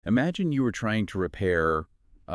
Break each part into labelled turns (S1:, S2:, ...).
S1: Imagine you were trying to repair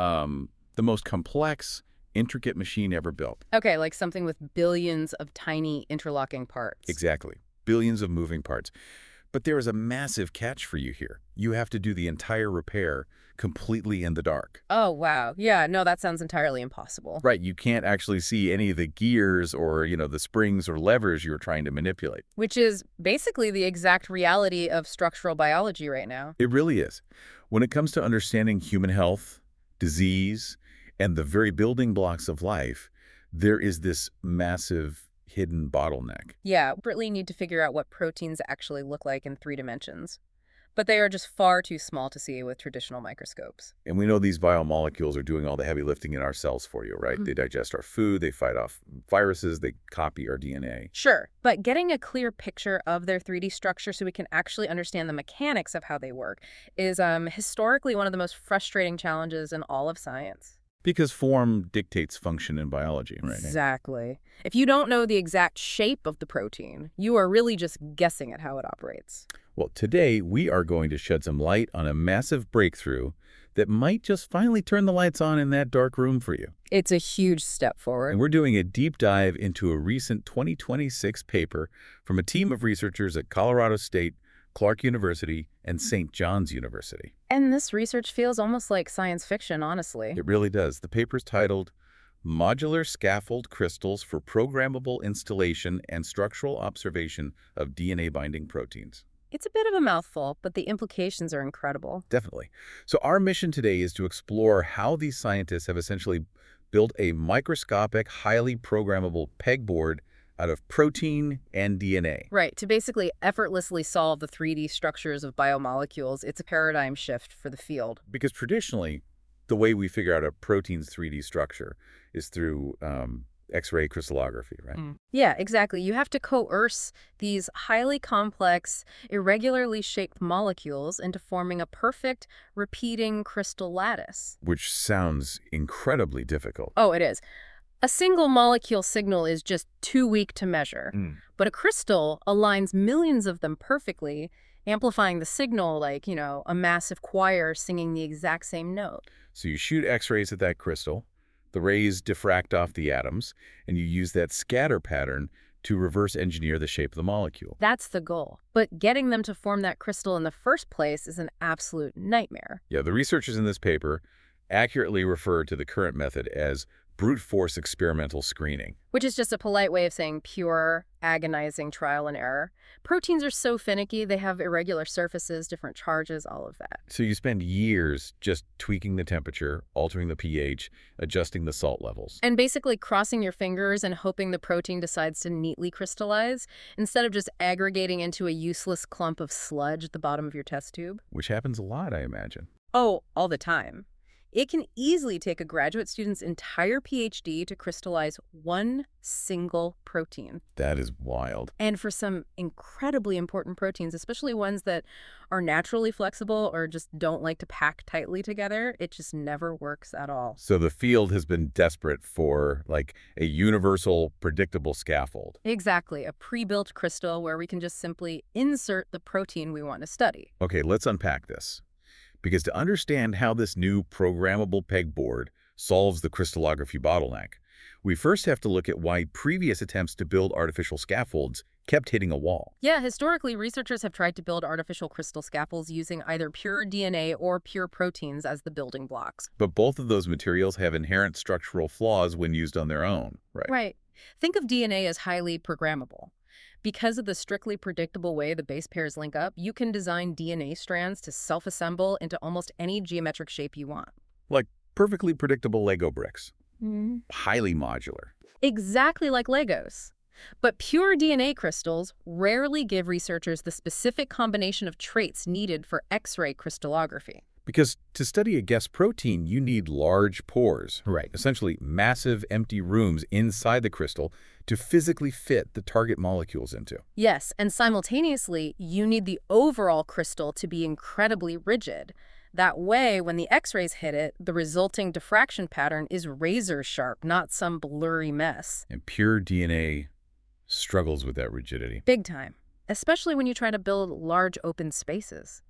S1: the most complex, intricate machine ever built.
S2: Okay, like something with billions of tiny interlocking parts.
S1: Exactly. Billions of moving parts. But there is a massive catch for you here. You have to do the entire repair completely in the dark.
S2: Oh, wow. Yeah, no, that sounds entirely impossible.
S1: Right, you can't actually see any of the gears or, the springs or levers you're trying to manipulate.
S2: Which is basically the exact reality of structural biology right now.
S1: It really is. When it comes to understanding human health, disease, and the very building blocks of life, there is this massive hidden bottleneck.
S2: Yeah, we really need to figure out what proteins actually look like in 3 dimensions. But they are just far too small to see with traditional microscopes.
S1: And we know these biomolecules are doing all the heavy lifting in our cells for you, right? They digest our food, they fight off viruses, they copy our DNA.
S2: Sure, but getting a clear picture of their 3D structure so we can actually understand the mechanics of how they work is historically one of the most frustrating challenges in all of science.
S1: Because form dictates function in biology, right?
S2: Exactly. If you don't know the exact shape of the protein, you are really just guessing at how it operates.
S1: Well, today we are going to shed some light on a massive breakthrough that might just finally turn the lights on in that dark room for you.
S2: It's a huge step forward.
S1: And we're doing a deep dive into a recent 2026 paper from a team of researchers at Colorado State, Clark University, and St. John's University.
S2: And this research feels almost like science fiction, honestly.
S1: It really does. The paper's titled Modular Scaffold Crystals for Programmable Installation and Structural Observation of DNA-Binding Proteins.
S2: It's a bit of a mouthful, but the implications are incredible.
S1: Definitely. So our mission today is to explore how these scientists have essentially built a microscopic, highly programmable pegboard out of protein and DNA.
S2: Right, to basically effortlessly solve the 3D structures of biomolecules, it's a paradigm shift for the field.
S1: Because traditionally, the way we figure out a protein's 3D structure is through X-ray crystallography, right?
S2: Yeah, exactly. You have to coerce these highly complex, irregularly shaped molecules into forming a perfect, repeating crystal lattice.
S1: Which sounds incredibly difficult.
S2: Oh, it is. A single molecule signal is just too weak to measure, but a crystal aligns millions of them perfectly, amplifying the signal like, a massive choir singing the exact same note.
S1: So you shoot X-rays at that crystal, the rays diffract off the atoms, and you use that scatter pattern to reverse engineer the shape of the molecule.
S2: That's the goal. But getting them to form that crystal in the first place is an absolute nightmare.
S1: Yeah, the researchers in this paper accurately refer to the current method as brute force experimental screening.
S2: Which is just a polite way of saying pure, agonizing trial and error. Proteins are so finicky, they have irregular surfaces, different charges, all of that.
S1: So you spend years just tweaking the temperature, altering the pH, adjusting the salt levels.
S2: And basically crossing your fingers and hoping the protein decides to neatly crystallize, instead of just aggregating into a useless clump of sludge at the bottom of your test tube.
S1: Which happens a lot, I imagine.
S2: Oh, all the time. It can easily take a graduate student's entire PhD to crystallize one single protein.
S1: That is wild.
S2: And for some incredibly important proteins, especially ones that are naturally flexible or just don't like to pack tightly together, it just never works at all.
S1: So the field has been desperate for, like, a universal, predictable scaffold.
S2: Exactly, a pre-built crystal where we can just simply insert the protein we want to study.
S1: Okay, let's unpack this. Because to understand how this new programmable pegboard solves the crystallography bottleneck, we first have to look at why previous attempts to build artificial scaffolds kept hitting a wall.
S2: Yeah, historically, researchers have tried to build artificial crystal scaffolds using either pure DNA or pure proteins as the building blocks.
S1: But both of those materials have inherent structural flaws when used on their own, right?
S2: Right. Think of DNA as highly programmable. Because of the strictly predictable way the base pairs link up, you can design DNA strands to self-assemble into almost any geometric shape you want.
S1: Like perfectly predictable Lego bricks.
S2: Mm-hmm.
S1: Highly modular.
S2: Exactly like Legos. But pure DNA crystals rarely give researchers the specific combination of traits needed for X-ray crystallography.
S1: Because to study a guess protein, you need large pores.
S2: Right.
S1: Essentially massive empty rooms inside the crystal to physically fit the target molecules into.
S2: Yes, and simultaneously, you need the overall crystal to be incredibly rigid. That way, when the X-rays hit it, the resulting diffraction pattern is razor sharp, not some blurry mess.
S1: And pure DNA struggles with that rigidity.
S2: Big time. Especially when you try to build large open spaces.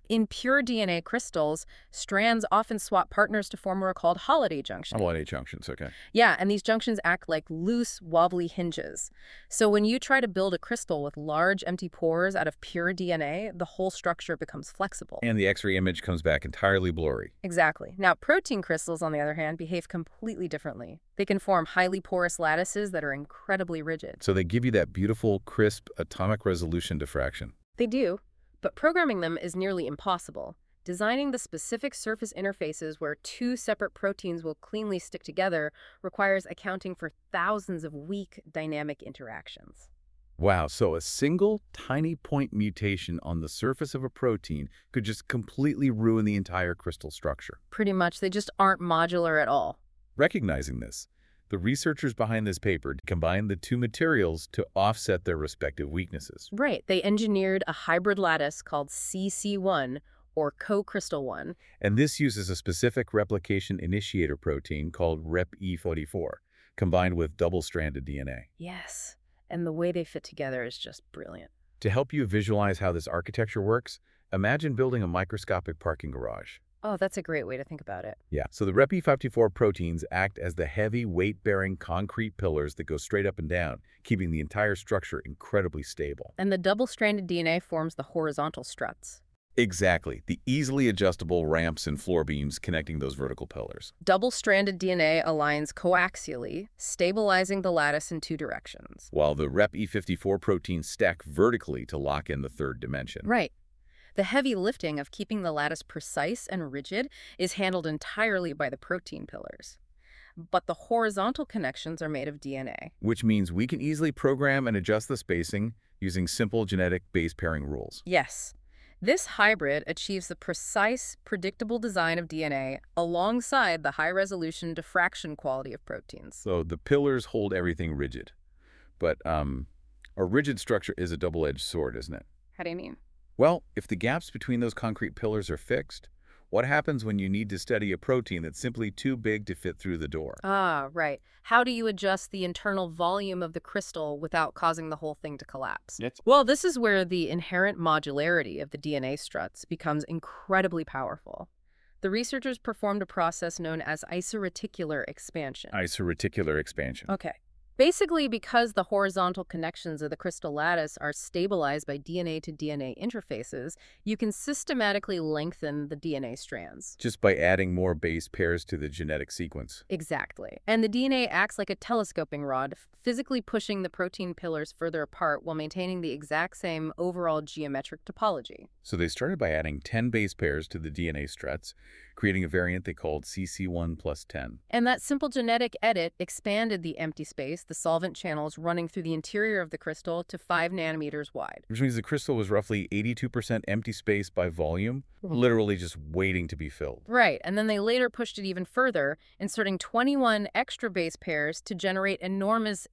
S2: In pure DNA crystals, strands often swap partners to form what are called holiday junctions.
S1: Holiday junctions, okay.
S2: Yeah, and these junctions act like loose, wobbly hinges. So when you try to build a crystal with large, empty pores out of pure DNA, the whole structure becomes flexible.
S1: And the X-ray image comes back entirely blurry.
S2: Exactly. Now, protein crystals, on the other hand, behave completely differently. They can form highly porous lattices that are incredibly rigid.
S1: So they give you that beautiful, crisp, atomic resolution diffraction.
S2: They do, but programming them is nearly impossible. Designing the specific surface interfaces where two separate proteins will cleanly stick together requires accounting for thousands of weak dynamic interactions.
S1: Wow, so a single tiny point mutation on the surface of a protein could just completely ruin the entire crystal structure.
S2: Pretty much, they just aren't modular at all.
S1: Recognizing this, the researchers behind this paper combined the two materials to offset their respective weaknesses.
S2: Right, they engineered a hybrid lattice called CC1, or co-crystal 1.
S1: And this uses a specific replication initiator protein called RepE44, combined with double-stranded DNA.
S2: Yes, and the way they fit together is just brilliant.
S1: To help you visualize how this architecture works, imagine building a microscopic parking garage.
S2: Oh, that's a great way to think about it.
S1: Yeah, so the RepE54 proteins act as the heavy, weight-bearing concrete pillars that go straight up and down, keeping the entire structure incredibly stable.
S2: And the double-stranded DNA forms the horizontal struts.
S1: Exactly, the easily adjustable ramps and floor beams connecting those vertical pillars.
S2: Double-stranded DNA aligns coaxially, stabilizing the lattice in two directions.
S1: While the RepE54 proteins stack vertically to lock in the third dimension.
S2: Right. The heavy lifting of keeping the lattice precise and rigid is handled entirely by the protein pillars. But the horizontal connections are made of DNA.
S1: Which means we can easily program and adjust the spacing using simple genetic base pairing rules.
S2: Yes. This hybrid achieves the precise, predictable design of DNA alongside the high-resolution diffraction quality of proteins.
S1: So the pillars hold everything rigid. But a rigid structure is a double-edged sword, isn't it?
S2: How do you mean?
S1: Well, if the gaps between those concrete pillars are fixed, what happens when you need to study a protein that's simply too big to fit through the door?
S2: Ah, right. How do you adjust the internal volume of the crystal without causing the whole thing to collapse? Well, this is where the inherent modularity of the DNA struts becomes incredibly powerful. The researchers performed a process known as isoreticular expansion.
S1: Isoreticular expansion.
S2: Okay. Basically, because the horizontal connections of the crystal lattice are stabilized by DNA to DNA interfaces, you can systematically lengthen the DNA strands.
S1: Just by adding more base pairs to the genetic sequence.
S2: Exactly. And the DNA acts like a telescoping rod, physically pushing the protein pillars further apart while maintaining the exact same overall geometric topology.
S1: So they started by adding 10 base pairs to the DNA struts, creating a variant they called CC1 plus 10.
S2: And that simple genetic edit expanded the empty space, the solvent channels running through the interior of the crystal, to 5 nanometers wide.
S1: Which means the crystal was roughly 82% empty space by volume, literally just waiting to be filled.
S2: Right, and then they later pushed it even further, inserting 21 extra base pairs to generate enormous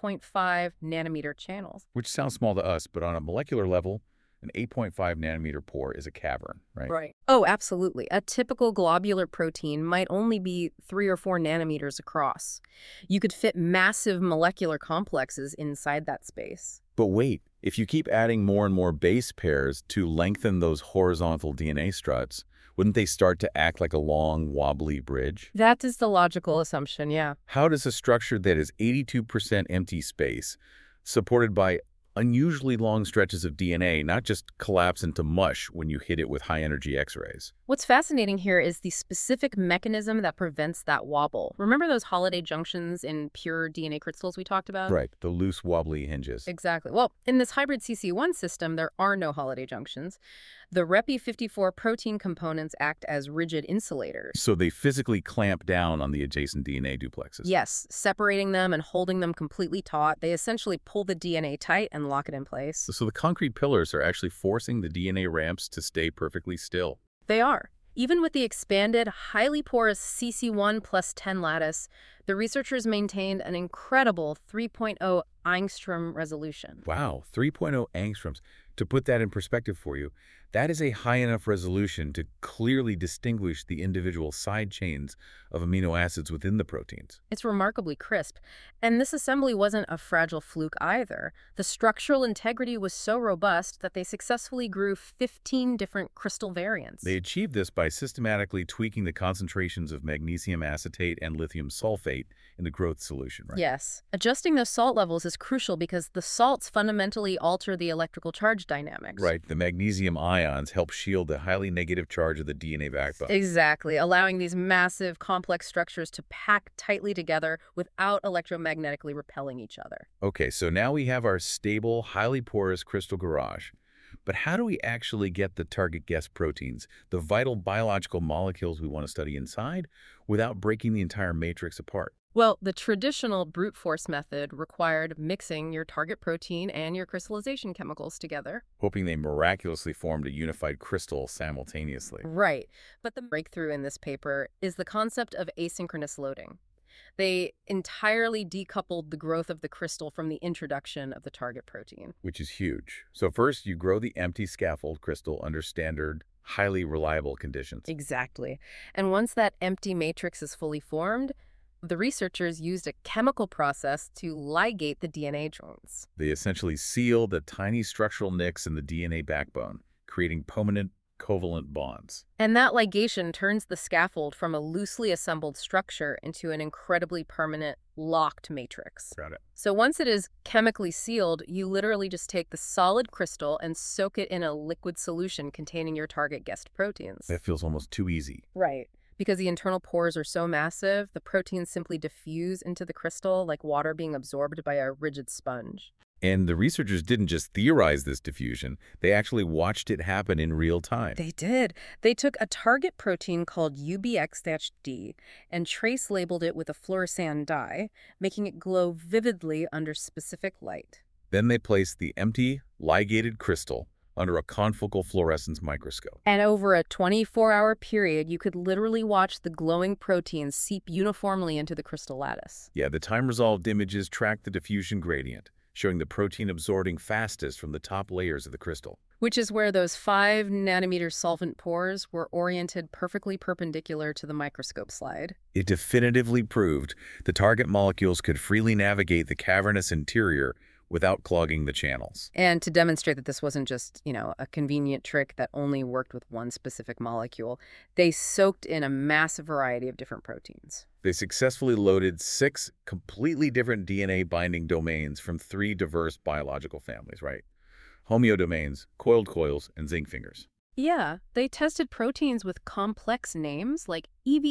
S2: 8.5 nanometer channels.
S1: Which sounds small to us, but on a molecular level, an 8.5 nanometer pore is a cavern, right?
S2: Right. Oh, absolutely. A typical globular protein might only be 3 or 4 nanometers across. You could fit massive molecular complexes inside that space.
S1: But wait, if you keep adding more and more base pairs to lengthen those horizontal DNA struts, wouldn't they start to act like a long, wobbly bridge?
S2: That is the logical assumption, yeah.
S1: How does a structure that is 82% empty space, supported by unusually long stretches of DNA, not just collapse into mush when you hit it with high-energy X-rays?
S2: What's fascinating here is the specific mechanism that prevents that wobble. Remember those holiday junctions in pure DNA crystals we talked about?
S1: Right, the loose, wobbly hinges.
S2: Exactly. Well, in this hybrid CC1 system, there are no holiday junctions. The RepE54 protein components act as rigid insulators.
S1: So they physically clamp down on the adjacent DNA duplexes.
S2: Yes, separating them and holding them completely taut. They essentially pull the DNA tight and lock it in place.
S1: So the concrete pillars are actually forcing the DNA ramps to stay perfectly still.
S2: They are. Even with the expanded, highly porous CC1 plus 10 lattice, the researchers maintained an incredible 3.0 angstrom resolution.
S1: Wow, 3.0 angstroms. To put that in perspective for you, That is a high enough resolution to clearly distinguish the individual side chains of amino acids within the proteins.
S2: It's remarkably crisp. And this assembly wasn't a fragile fluke either. The structural integrity was so robust that they successfully grew 15 different crystal variants.
S1: They achieved this by systematically tweaking the concentrations of magnesium acetate and lithium sulfate in the growth solution, right?
S2: Yes. Adjusting those salt levels is crucial because the salts fundamentally alter the electrical charge dynamics.
S1: Right. The magnesium ions help shield the highly negative charge of the DNA backbone.
S2: Exactly, allowing these massive, complex structures to pack tightly together without electromagnetically repelling each other.
S1: Okay, so now we have our stable, highly porous crystal garage. But how do we actually get the target guest proteins, the vital biological molecules we want to study inside, without breaking the entire matrix apart?
S2: Well, the traditional brute force method required mixing your target protein and your crystallization chemicals together.
S1: Hoping they miraculously formed a unified crystal simultaneously.
S2: Right. But the breakthrough in this paper is the concept of asynchronous loading. They entirely decoupled the growth of the crystal from the introduction of the target protein.
S1: Which is huge. So first, you grow the empty scaffold crystal under standard, highly reliable conditions.
S2: Exactly. And once that empty matrix is fully formed, the researchers used a chemical process to ligate the DNA joints.
S1: They essentially seal the tiny structural nicks in the DNA backbone, creating permanent covalent bonds.
S2: And that ligation turns the scaffold from a loosely assembled structure into an incredibly permanent, locked matrix.
S1: Got it.
S2: So once it is chemically sealed, you literally just take the solid crystal and soak it in a liquid solution containing your target guest proteins.
S1: That feels almost too easy.
S2: Right. Because the internal pores are so massive, the proteins simply diffuse into the crystal like water being absorbed by a rigid sponge.
S1: And the researchers didn't just theorize this diffusion, they actually watched it happen in real time.
S2: They did. They took a target protein called UBX-D and trace labeled it with a fluorescein dye, making it glow vividly under specific light.
S1: Then they placed the empty, ligated crystal under a confocal fluorescence microscope.
S2: And over a 24-hour period, you could literally watch the glowing proteins seep uniformly into the crystal lattice.
S1: Yeah, the time-resolved images track the diffusion gradient, showing the protein absorbing fastest from the top layers of the crystal.
S2: Which is where those 5-nanometer solvent pores were oriented perfectly perpendicular to the microscope slide.
S1: It definitively proved the target molecules could freely navigate the cavernous interior without clogging the channels.
S2: And to demonstrate that this wasn't just, a convenient trick that only worked with one specific molecule, they soaked in a massive variety of different proteins.
S1: They successfully loaded 6 completely different DNA binding domains from 3 diverse biological families, right? Homeodomains, coiled coils, and zinc fingers.
S2: Yeah, they tested proteins with complex names like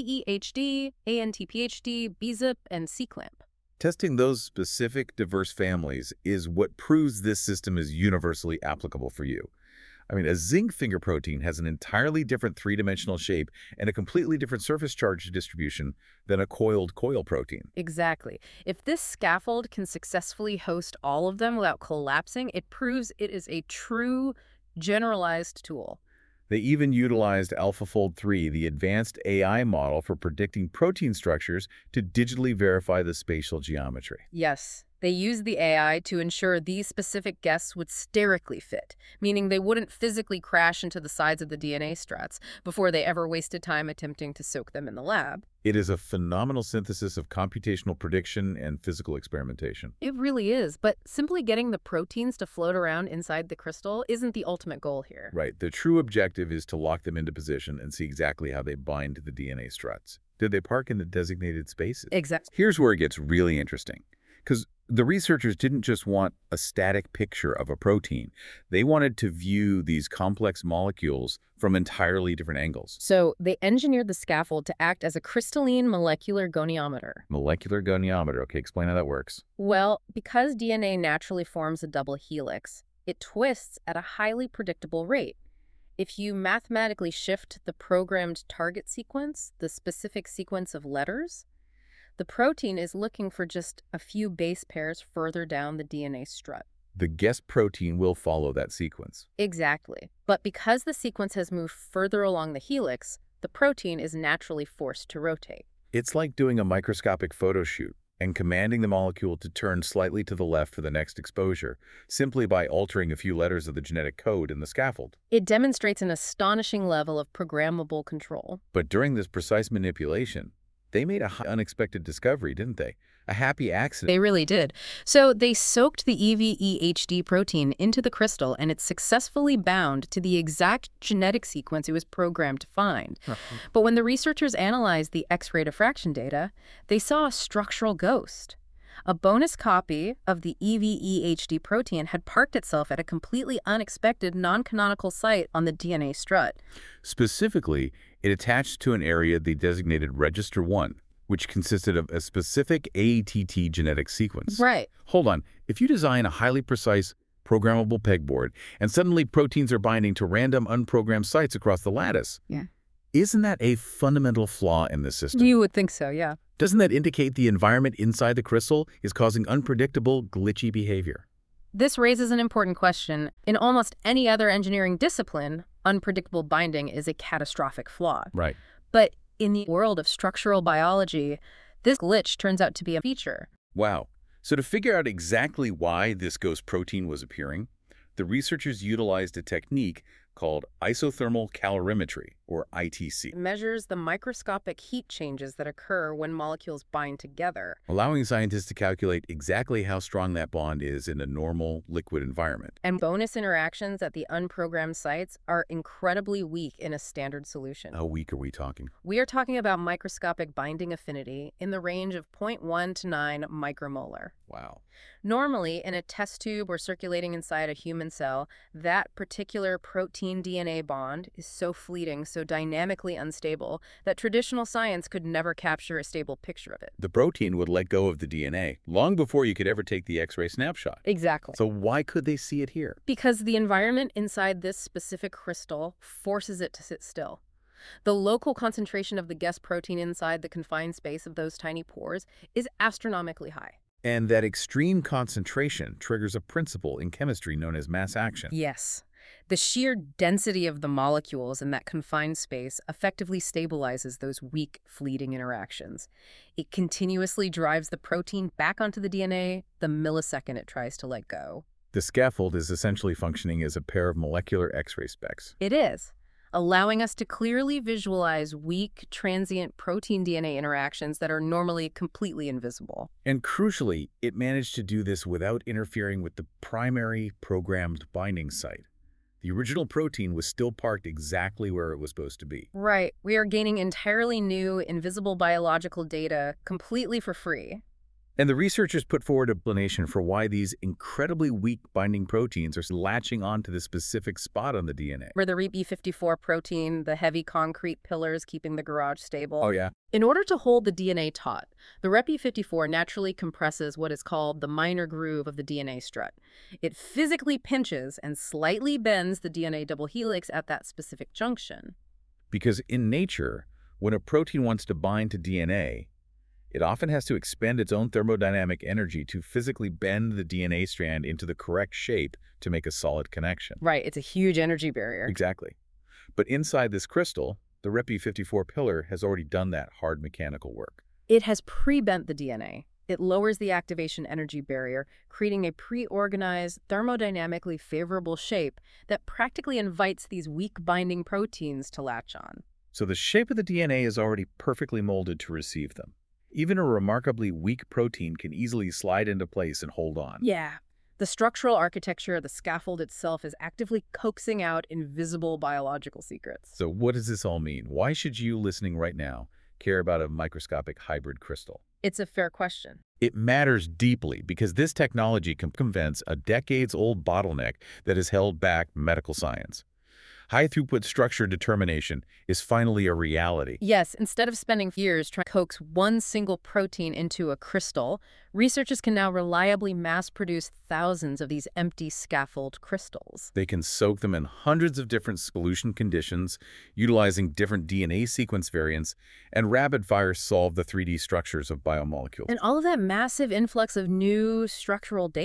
S2: EVEHD, ANTPHD, BZIP, and CCLAMP.
S1: Testing those specific diverse families is what proves this system is universally applicable for you. I mean, a zinc finger protein has an entirely different three-dimensional shape and a completely different surface charge distribution than a coiled coil protein.
S2: Exactly. If this scaffold can successfully host all of them without collapsing, it proves it is a true generalized tool.
S1: They even utilized AlphaFold 3, the advanced AI model for predicting protein structures, to digitally verify the spatial geometry.
S2: Yes, they used the AI to ensure these specific guests would sterically fit, meaning they wouldn't physically crash into the sides of the DNA struts before they ever wasted time attempting to soak them in the lab.
S1: It is a phenomenal synthesis of computational prediction and physical experimentation.
S2: It really is, but simply getting the proteins to float around inside the crystal isn't the ultimate goal here.
S1: Right. The true objective is to lock them into position and see exactly how they bind to the DNA struts. Did they park in the designated spaces?
S2: Exactly.
S1: Here's where it gets really interesting. Because the researchers didn't just want a static picture of a protein. They wanted to view these complex molecules from entirely different angles.
S2: So they engineered the scaffold to act as a crystalline molecular goniometer.
S1: Molecular goniometer. Okay, explain how that works.
S2: Well, because DNA naturally forms a double helix, it twists at a highly predictable rate. If you mathematically shift the programmed target sequence, the specific sequence of letters, the protein is looking for just a few base pairs further down the DNA strut.
S1: The guest protein will follow that sequence.
S2: Exactly. But because the sequence has moved further along the helix, the protein is naturally forced to rotate.
S1: It's like doing a microscopic photo shoot. and commanding the molecule to turn slightly to the left for the next exposure, simply by altering a few letters of the genetic code in the scaffold.
S2: It demonstrates an astonishing level of programmable control.
S1: But during this precise manipulation, they made a unexpected discovery, didn't they? A happy accident.
S2: They really did. So they soaked the EVEHD protein into the crystal, and it successfully bound to the exact genetic sequence it was programmed to find. But when the researchers analyzed the X-ray diffraction data, they saw a structural ghost. A bonus copy of the EVEHD protein had parked itself at a completely unexpected, non-canonical site on the DNA strut.
S1: Specifically, it attached to an area they designated Register 1, which consisted of a specific AATT genetic sequence.
S2: Right.
S1: Hold on. If you design a highly precise, programmable pegboard, and suddenly proteins are binding to random, unprogrammed sites across the lattice, isn't that a fundamental flaw in the system?
S2: You would think so, yeah.
S1: Doesn't that indicate the environment inside the crystal is causing unpredictable, glitchy behavior?
S2: This raises an important question. In almost any other engineering discipline, unpredictable binding is a catastrophic flaw.
S1: Right.
S2: But in the world of structural biology, this glitch turns out to be a feature.
S1: Wow. So to figure out exactly why this ghost protein was appearing, the researchers utilized a technique called isothermal calorimetry, or ITC,
S2: It measures the microscopic heat changes that occur when molecules bind together.
S1: allowing scientists to calculate exactly how strong that bond is in a normal liquid environment.
S2: And bonus interactions at the unprogrammed sites are incredibly weak in a standard solution.
S1: How weak are we talking?
S2: We are talking about microscopic binding affinity in the range of 0.1 to 9 micromolar.
S1: Wow.
S2: Normally, in a test tube or circulating inside a human cell, that particular protein-DNA bond is so fleeting, so dynamically unstable, that traditional science could never capture a stable picture of it.
S1: The protein would let go of the DNA long before you could ever take the X-ray snapshot.
S2: Exactly.
S1: So why could they see it here?
S2: Because the environment inside this specific crystal forces it to sit still. The local concentration of the guest protein inside the confined space of those tiny pores is astronomically high.
S1: And that extreme concentration triggers a principle in chemistry known as mass action.
S2: Yes. The sheer density of the molecules in that confined space effectively stabilizes those weak, fleeting interactions. It continuously drives the protein back onto the DNA the millisecond it tries to let go.
S1: The scaffold is essentially functioning as a pair of molecular X-ray specs.
S2: It is, allowing us to clearly visualize weak, transient protein DNA interactions that are normally completely invisible.
S1: And crucially, it managed to do this without interfering with the primary programmed binding site. The original protein was still parked exactly where it was supposed to be.
S2: Right. We are gaining entirely new, invisible biological data completely for free.
S1: And the researchers put forward an explanation for why these incredibly weak binding proteins are latching onto the specific spot on the DNA.
S2: Where the REP54 protein, the heavy concrete pillars keeping the garage stable.
S1: Oh, yeah?
S2: In order to hold the DNA taut, the REP54 naturally compresses what is called the minor groove of the DNA strut. It physically pinches and slightly bends the DNA double helix at that specific junction.
S1: Because in nature, when a protein wants to bind to DNA, it often has to expend its own thermodynamic energy to physically bend the DNA strand into the correct shape to make a solid connection.
S2: Right, it's a huge energy barrier.
S1: Exactly. But inside this crystal, the REP54 pillar has already done that hard mechanical work.
S2: It has pre-bent the DNA. It lowers the activation energy barrier, creating a pre-organized, thermodynamically favorable shape that practically invites these weak binding proteins to latch on.
S1: So the shape of the DNA is already perfectly molded to receive them. Even a remarkably weak protein can easily slide into place and hold on.
S2: Yeah. The structural architecture of the scaffold itself is actively coaxing out invisible biological secrets.
S1: So what does this all mean? Why should you, listening right now, care about a microscopic hybrid crystal?
S2: It's a fair question.
S1: It matters deeply because this technology can prevent a decades-old bottleneck that has held back medical science. High-throughput structure determination is finally a reality.
S2: Yes, instead of spending years trying to coax one single protein into a crystal, researchers can now reliably mass-produce thousands of these empty scaffold crystals.
S1: They can soak them in hundreds of different solution conditions, utilizing different DNA sequence variants, and rapid-fire solve the 3D structures of biomolecules.
S2: And all of that massive influx of new structural data,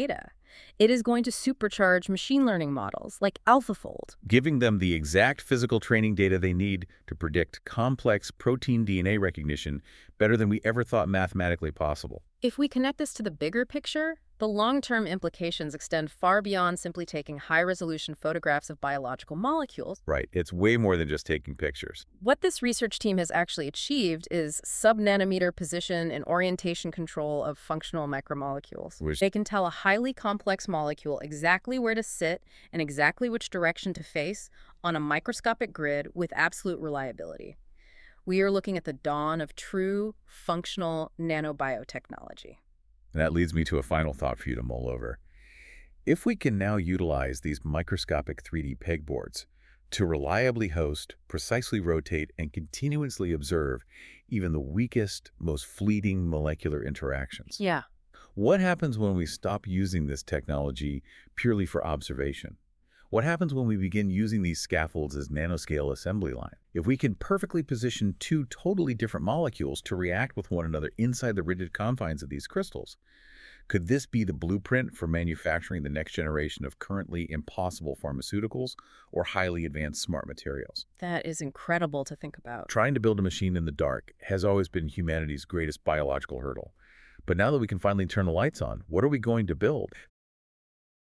S2: It is going to supercharge machine learning models like AlphaFold.
S1: giving them the exact physical training data they need to predict complex protein DNA recognition better than we ever thought mathematically possible.
S2: If we connect this to the bigger picture, the long-term implications extend far beyond simply taking high-resolution photographs of biological molecules.
S1: Right, it's way more than just taking pictures.
S2: What this research team has actually achieved is sub-nanometer position and orientation control of functional macromolecules.
S1: Which-
S2: They can tell a highly complex molecule exactly where to sit and exactly which direction to face on a microscopic grid with absolute reliability. We are looking at the dawn of true functional nanobiotechnology.
S1: And that leads me to a final thought for you to mull over. If we can now utilize these microscopic 3D pegboards to reliably host, precisely rotate, and continuously observe even the weakest, most fleeting molecular interactions,
S2: Yeah.
S1: what happens when we stop using this technology purely for observation? What happens when we begin using these scaffolds as nanoscale assembly line? If we can perfectly position two totally different molecules to react with one another inside the rigid confines of these crystals, could this be the blueprint for manufacturing the next generation of currently impossible pharmaceuticals or highly advanced smart materials?
S2: That is incredible to think about.
S1: Trying to build a machine in the dark has always been humanity's greatest biological hurdle. But now that we can finally turn the lights on, what are we going to build?